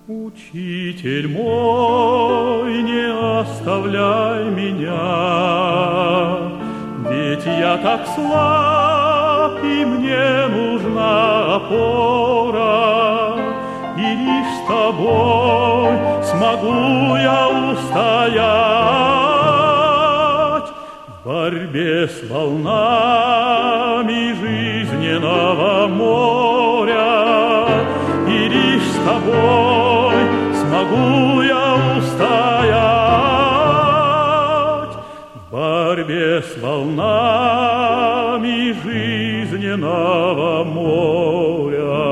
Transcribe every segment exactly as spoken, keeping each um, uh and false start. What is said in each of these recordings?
Учитель мой, не оставляй меня, ведь я так слаб, и мне нужна опора, и лишь с тобой смогу я устоять в борьбе с волнами жизненного моря, и лишь с тобой смогу я устоять в борьбе с волнами жизненного моря.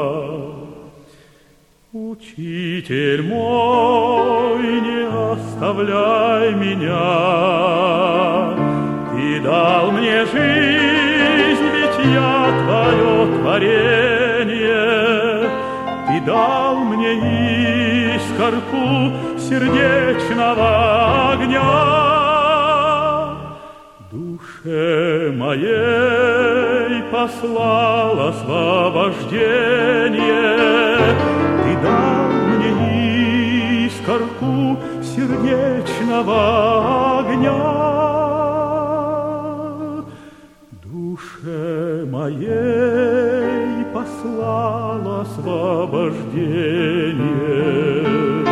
Учитель мой, не оставляй меня, ты дал мне жизнь, ведь я твое творение, ты дал мне искорку сердечного огня. Душе моей послал освобождение, ты дал мне искорку сердечного огня. Душе моей послал освобождение.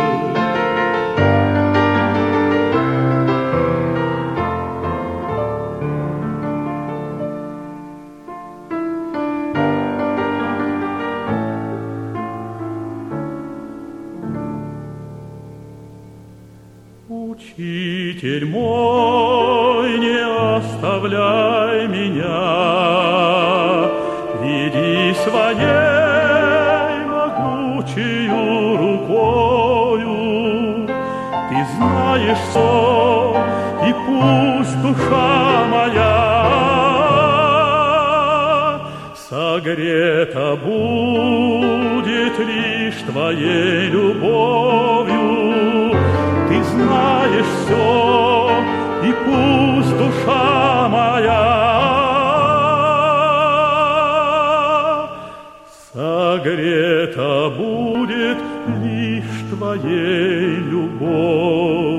Учитель мой, не оставляй меня, веди своей могучею рукою. Ты знаешь все, и пусть душа моя согрета будет лишь твоей любовью. Ты знаешь все, и пусть душа моя согрета будет лишь твоей любовью.